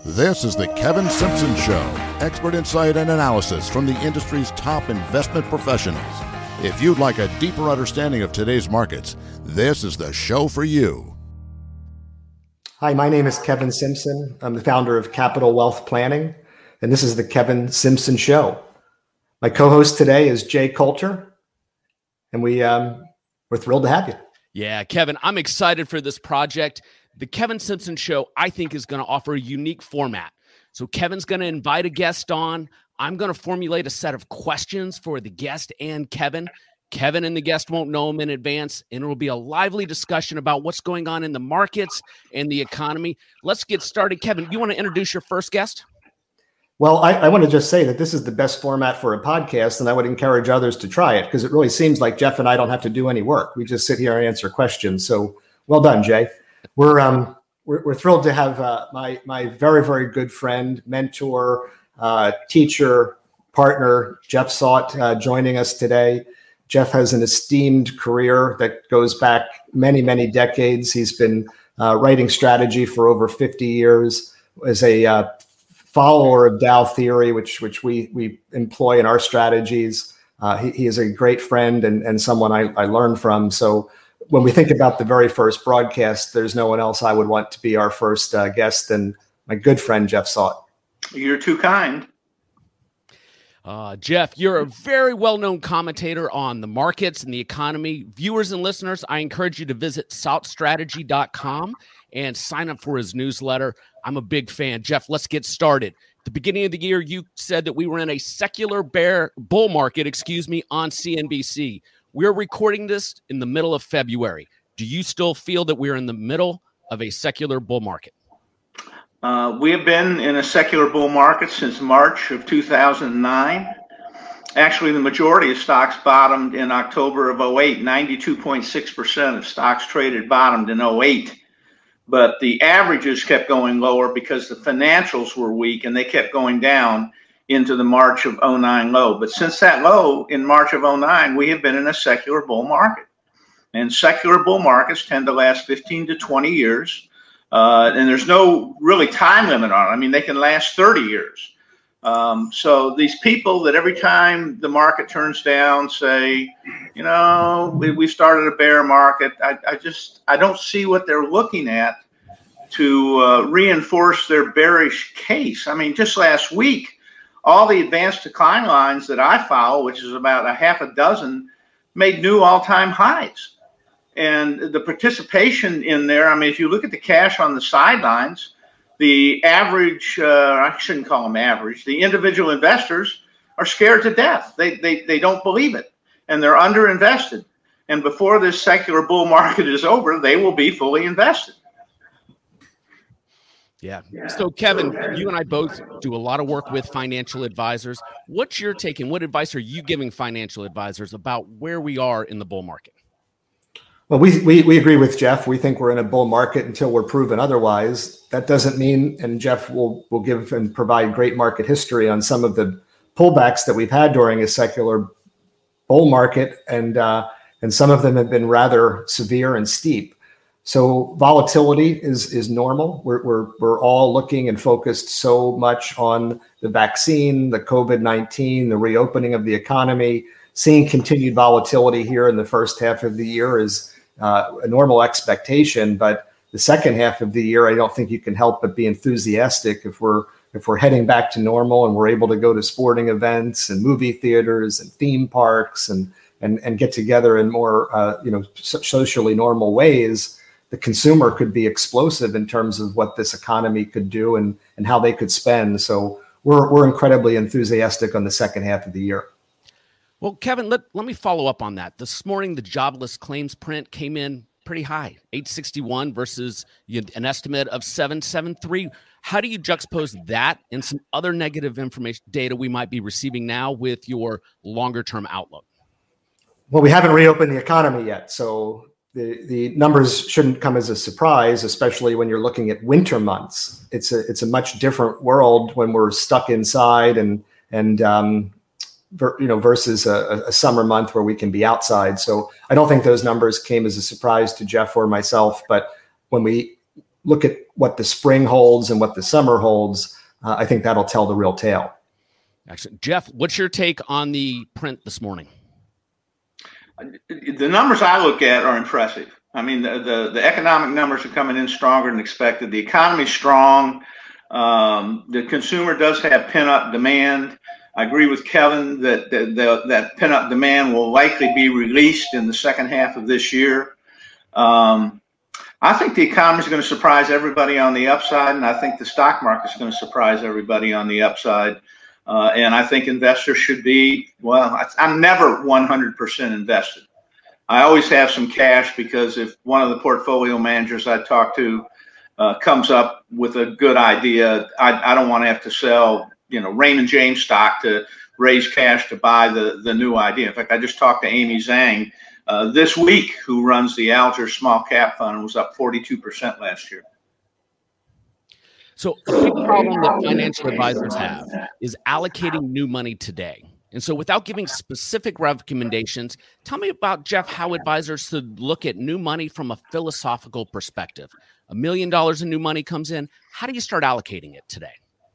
This is the Kevin Simpson Show, expert insight and analysis from the industry's top investment professionals. If you'd like a deeper understanding of today's markets, this is the show for you. Hi, my name is Kevin Simpson. I'm the founder of Capital Wealth Planning, and this is the Kevin Simpson Show. My co-host today is Jay Coulter, and we're thrilled to have you. Yeah, Kevin, I'm excited for this project. The Kevin Simpson Show, I think, is going to offer a unique format. So Kevin's going to invite a guest on. I'm going to formulate a set of questions for the guest and Kevin. Kevin and the guest won't know them in advance, and it will be a lively discussion about what's going on in the markets and the economy. Let's get started. Kevin, you want to introduce your first guest? Well, I want to just say that this is the best format for a podcast, and I would encourage others to try it because it really seems like Jeff and I don't have to do any work. We just sit here and answer questions. So well done, Jay. We're thrilled to have my very, very good friend, mentor, teacher, partner, Jeff Sott, joining us today. Jeff has an esteemed career that goes back many, many decades. He's been writing strategy for over 50 years as a follower of Dow theory, which we employ in our strategies. He is a great friend and someone I learned from. So when we think about the very first broadcast, there's no one else I would want to be our first guest than my good friend, Jeff Sott. You're too kind. Jeff, you're a very well-known commentator on the markets and the economy. Viewers and listeners, I encourage you to visit sottstrategy.com and sign up for his newsletter. I'm a big fan. Jeff, let's get started. At the beginning of the year, you said that we were in a secular bull market, on CNBC. We're recording this in the middle of February. Do you still feel that we're in the middle of a secular bull market? We have been in a secular bull market since March of 2009. Actually, the majority of stocks bottomed in October of 08. 92.6% of stocks traded bottomed in 08. But the averages kept going lower because the financials were weak and they kept going down into the March of 09 low. But since that low in March of 09, we have been in a secular bull market. And secular bull markets tend to last 15 to 20 years. And there's no really time limit on it. I mean, they can last 30 years. So these people that every time the market turns down say, you know, we started a bear market. I don't see what they're looking at to reinforce their bearish case. I mean, just last week, all the advanced decline lines that I follow, which is about a half a dozen, made new all-time highs. And the participation in there, I mean, if you look at the cash on the sidelines, the average, I shouldn't call them average, the individual investors are scared to death. They don't believe it, and they're underinvested. And before this secular bull market is over, they will be fully invested. Yeah. So, Kevin, you and I both do a lot of work with financial advisors. What's your take and what advice are you giving financial advisors about where we are in the bull market? Well, we agree with Jeff. We think we're in a bull market until we're proven otherwise. That doesn't mean, and Jeff will give and provide great market history on some of the pullbacks that we've had during a secular bull market, and some of them have been rather severe and steep. So volatility is normal. We're all looking and focused so much on the vaccine, the COVID-19, the reopening of the economy. Seeing continued volatility here in the first half of the year is a normal expectation, but the second half of the year, I don't think you can help but be enthusiastic if we're heading back to normal and we're able to go to sporting events and movie theaters and theme parks and get together in more socially normal ways. The consumer could be explosive in terms of what this economy could do and how they could spend. So we're incredibly enthusiastic on the second half of the year. Well, Kevin, let me follow up on that. This morning, the jobless claims print came in pretty high, 861 versus an estimate of 773. How do you juxtapose that and some other negative information data we might be receiving now with your longer-term outlook? Well, we haven't reopened the economy yet, so the numbers shouldn't come as a surprise, especially when you're looking at winter months. It's a much different world when we're stuck inside and versus a summer month where we can be outside. So I don't think those numbers came as a surprise to Jeff or myself. But when we look at what the spring holds and what the summer holds, I think that'll tell the real tale. Excellent. Jeff, what's your take on the print this morning? The numbers I look at are impressive. I mean, the economic numbers are coming in stronger than expected. The economy's strong. The consumer does have pent-up demand. I agree with Kevin that pent-up demand will likely be released in the second half of this year. I think the economy is going to surprise everybody on the upside, and I think the stock market is going to surprise everybody on the upside. And I think investors should be, well, I'm never 100% invested. I always have some cash, because if one of the portfolio managers I talk to comes up with a good idea, I don't want to have to sell, Raymond James stock to raise cash to buy the new idea. In fact, I just talked to Amy Zhang this week, who runs the Alger Small Cap Fund, and was up 42% last year. So a big problem that financial advisors have is allocating new money today. And so without giving specific recommendations, tell me about, Jeff, how advisors should look at new money from a philosophical perspective. $1 million in new money comes in. How do you start allocating it today?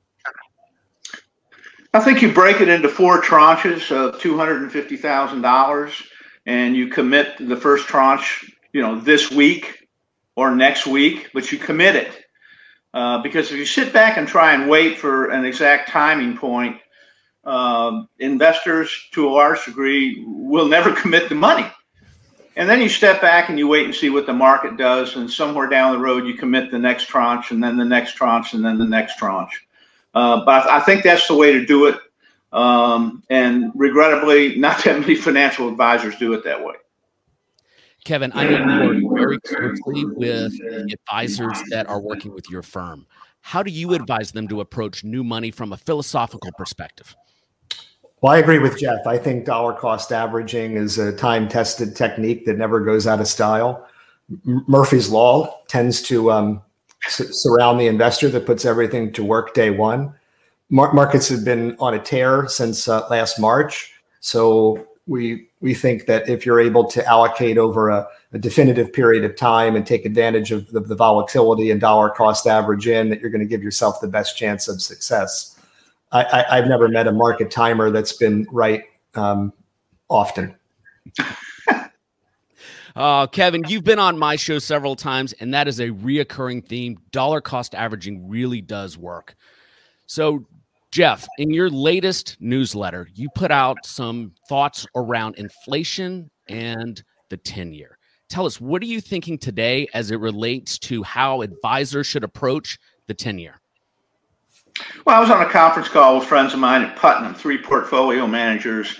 I think you break it into 4 tranches of $250,000, and you commit the first tranche, this week or next week, but you commit it. Because if you sit back and try and wait for an exact timing point, investors, to a large degree, will never commit the money. And then you step back and you wait and see what the market does, and somewhere down the road you commit the next tranche, and then the next tranche, and then the next tranche. But I think that's the way to do it. And regrettably, not that many financial advisors do it that way. Kevin, I know you work very closely with advisors that are working with your firm. How do you advise them to approach new money from a philosophical perspective? Well, I agree with Jeff. I think dollar cost averaging is a time-tested technique that never goes out of style. Murphy's Law tends to surround the investor that puts everything to work day one. Markets have been on a tear since last March. So we think that if you're able to allocate over a definitive period of time and take advantage of the volatility and dollar cost average in, that you're going to give yourself the best chance of success. I've never met a market timer that's been right often. Kevin, you've been on my show several times, and that is a reoccurring theme. Dollar cost averaging really does work. So, Jeff, in your latest newsletter, you put out some thoughts around inflation and the 10-year. Tell us, what are you thinking today as it relates to how advisors should approach the 10-year? Well, I was on a conference call with friends of mine at Putnam, 3 portfolio managers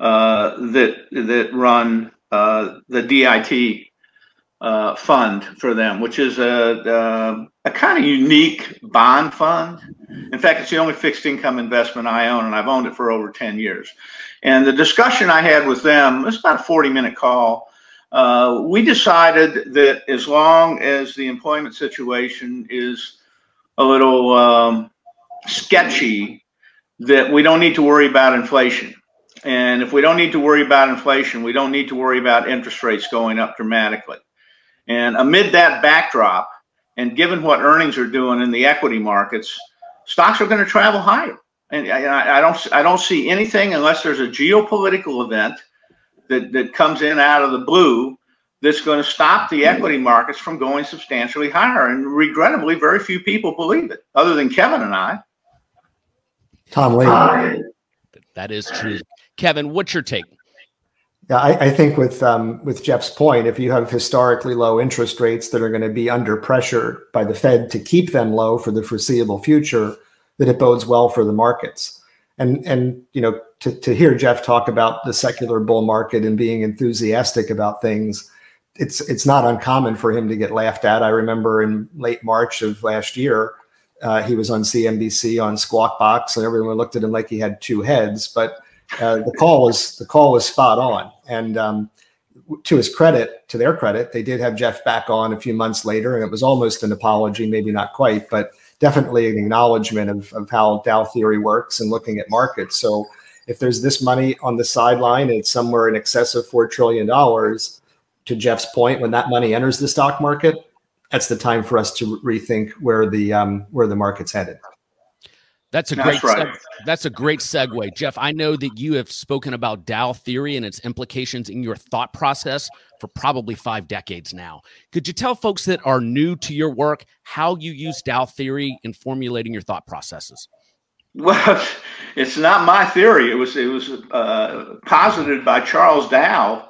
that run the DIT fund for them, which is a kind of unique bond fund. In fact, it's the only fixed income investment I own, and I've owned it for over 10 years. And the discussion I had with them, it was about a 40-minute call. We decided that as long as the employment situation is a little sketchy, that we don't need to worry about inflation. And if we don't need to worry about inflation, we don't need to worry about interest rates going up dramatically. And amid that backdrop, and given what earnings are doing in the equity markets, stocks are going to travel higher. And I don't see anything, unless there's a geopolitical event that comes in out of the blue, that's going to stop the equity markets from going substantially higher. And regrettably, very few people believe it, other than Kevin and I. Tom Lee. That is true. Kevin, what's your take? Yeah, I think with Jeff's point, if you have historically low interest rates that are going to be under pressure by the Fed to keep them low for the foreseeable future, that it bodes well for the markets. And to hear Jeff talk about the secular bull market and being enthusiastic about things, it's not uncommon for him to get laughed at. I remember in late March of last year, he was on CNBC on Squawk Box, and everyone looked at him like he had 2 heads. But the call was spot on. And to their credit, they did have Jeff back on a few months later, and it was almost an apology, maybe not quite, but definitely an acknowledgement of how Dow theory works and looking at markets. So if there's this money on the sideline, and it's somewhere in excess of $4 trillion, to Jeff's point, when that money enters the stock market, that's the time for us to rethink where the market's headed. That's a great that's a great segue. Jeff, I know that you have spoken about Dow theory and its implications in your thought process for probably 5 decades now. Could you tell folks that are new to your work how you use Dow theory in formulating your thought processes? Well, it's not my theory. It was posited by Charles Dow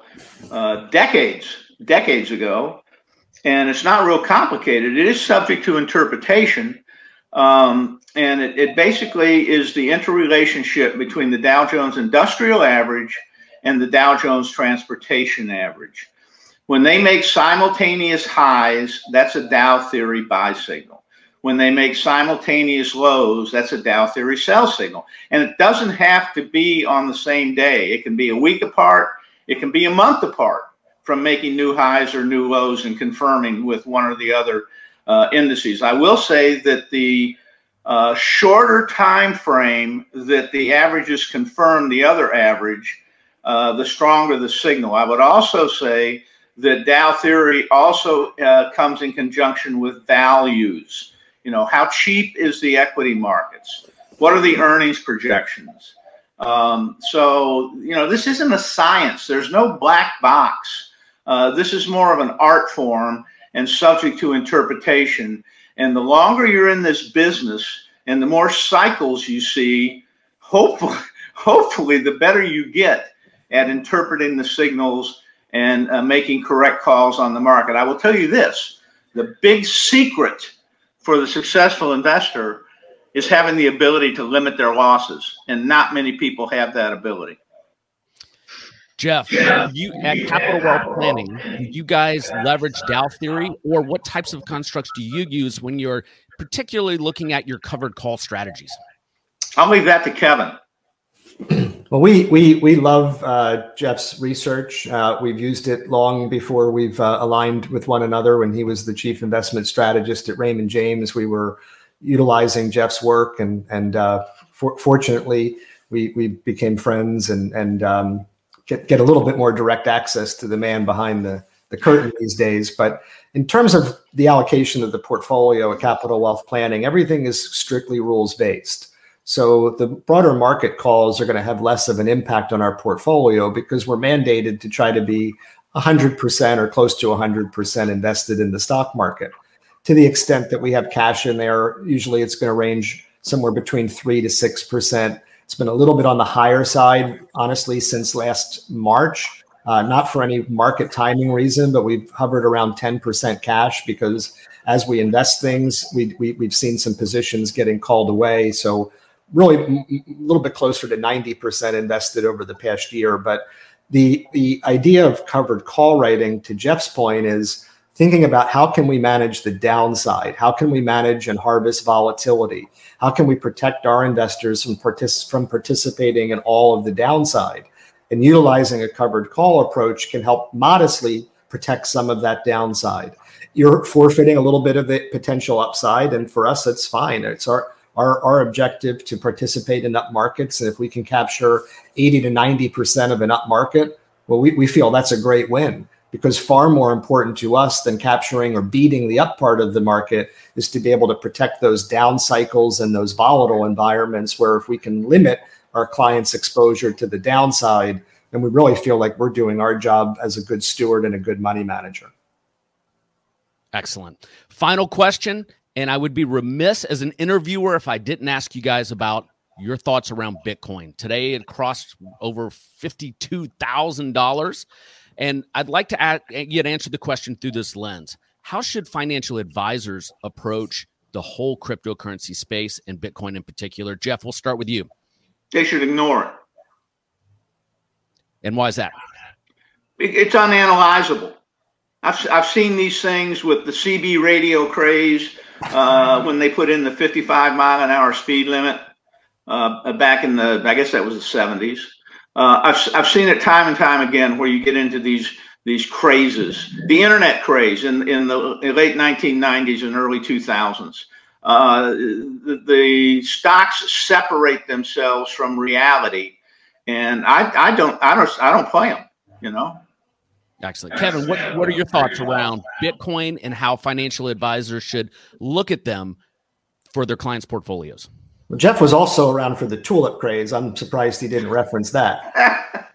decades ago, and it's not real complicated. It is subject to interpretation. And it basically is the interrelationship between the Dow Jones Industrial Average and the Dow Jones Transportation Average. When they make simultaneous highs, that's a Dow theory buy signal. When they make simultaneous lows, that's a Dow theory sell signal. And it doesn't have to be on the same day. It can be a week apart. It can be a month apart from making new highs or new lows and confirming with one or the other indices. I will say that the shorter time frame that the averages confirm the other average, the stronger the signal. I would also say that Dow theory also comes in conjunction with values. You know, how cheap is the equity markets? What are the earnings projections? So, you know, this isn't a science. There's no black box. This is more of an art form and subject to interpretation. And the longer you're in this business and the more cycles you see, hopefully the better you get at interpreting the signals and making correct calls on the market. I will tell you this, the big secret for the successful investor is having the ability to limit their losses. And not many people have that ability. Jeff, you at Capital Wealth Planning, do you guys leverage Dow theory, or what types of constructs do you use when you're particularly looking at your covered call strategies? I'll leave that to Kevin. Well, we love Jeff's research. We've used it long before we've aligned with one another. When he was the chief investment strategist at Raymond James, we were utilizing Jeff's work, and fortunately, we became friends and get a little bit more direct access to the man behind the curtain these days. But in terms of the allocation of the portfolio at Capital Wealth Planning, everything is strictly rules based. So the broader market calls are going to have less of an impact on our portfolio because we're mandated to try to be 100% or close to 100% invested in the stock market. To the extent that we have cash in there, usually it's going to range somewhere between 3 to 6%. It's been a little bit on the higher side, honestly, since last March, not for any market timing reason, but we've hovered around 10% cash because as we invest things, we've seen some positions getting called away. So really a little bit closer to 90% invested over the past year. But the idea of covered call writing, to Jeff's point, is thinking about how can we manage the downside? How can we manage and harvest volatility? How can we protect our investors from participating in all of the downside? And utilizing a covered call approach can help modestly protect some of that downside. You're forfeiting a little bit of the potential upside, and for us, it's fine. It's our objective to participate in up markets. And if we can capture 80 to 90% of an up market, well, we feel that's a great win. Because far more important to us than capturing or beating the up part of the market is to be able to protect those down cycles and those volatile environments where if we can limit our clients' exposure to the downside, then we really feel like we're doing our job as a good steward and a good money manager. Excellent. Final question, and I would be remiss as an interviewer if I didn't ask you guys about your thoughts around Bitcoin. Today it crossed over $52,000. And I'd like to answer the question through this lens. How should financial advisors approach the whole cryptocurrency space and Bitcoin in particular? Jeff, we'll start with you. They should ignore it. And why is that? It's unanalyzable. I've seen these things with the CB radio craze when they put in the 55 mile an hour speed limit back in I guess that was the 70s. I've seen it time and time again where you get into these crazes. The internet craze in the late 1990s and early 2000s. The stocks separate themselves from reality, and I don't play them. You know. Excellent. Kevin, what are your thoughts around Bitcoin and how financial advisors should look at them for their clients' portfolios? Well, Jeff was also around for the tulip craze. I'm surprised he didn't reference that.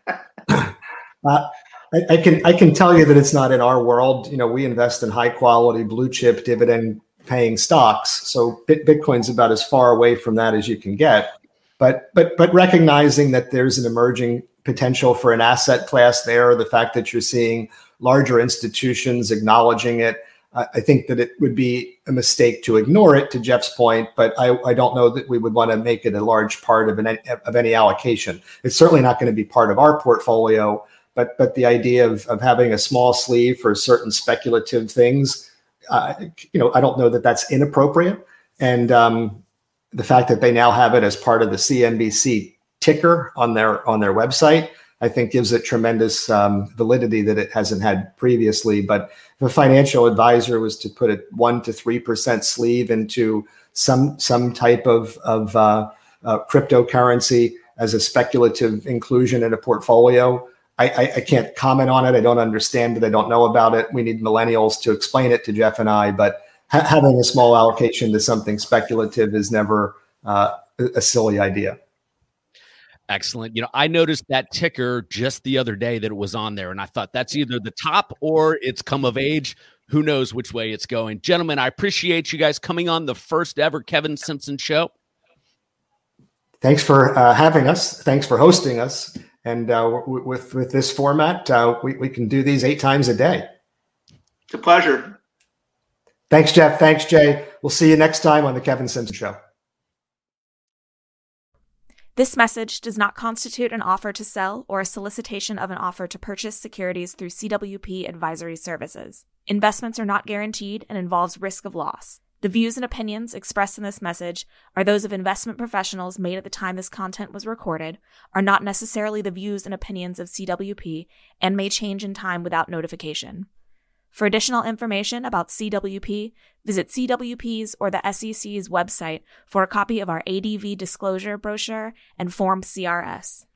I can tell you that it's not in our world. We invest in high quality, blue chip, dividend paying stocks. So Bitcoin's about as far away from that as you can get. But recognizing that there's an emerging potential for an asset class there, the fact that you're seeing larger institutions acknowledging it, I think that it would be a mistake to ignore it, to Jeff's point, but I don't know that we would want to make it a large part of any allocation. It's certainly not going to be part of our portfolio, but the idea of having a small sleeve for certain speculative things, I don't know that that's inappropriate. And the fact that they now have it as part of the CNBC ticker on their website, I think gives it tremendous validity that it hasn't had previously. But if a financial advisor was to put a 1% to 3% sleeve into some type of cryptocurrency as a speculative inclusion in a portfolio, I can't comment on it. I don't understand it. I don't know about it. We need millennials to explain it to Jeff and I. But having a small allocation to something speculative is never a silly idea. Excellent. I noticed that ticker just the other day that it was on there, and I thought that's either the top or it's come of age. Who knows which way it's going. Gentlemen, I appreciate you guys coming on the first ever Kevin Simpson Show. Thanks for having us. Thanks for hosting us. And with this format, we can do these 8 times a day. It's a pleasure. Thanks, Jeff. Thanks, Jay. We'll see you next time on the Kevin Simpson Show. This message does not constitute an offer to sell or a solicitation of an offer to purchase securities through CWP Advisory Services. Investments are not guaranteed and involves risk of loss. The views and opinions expressed in this message are those of investment professionals made at the time this content was recorded, are not necessarily the views and opinions of CWP, and may change in time without notification. For additional information about CWP, visit CWP's or the SEC's website for a copy of our ADV disclosure brochure and Form CRS.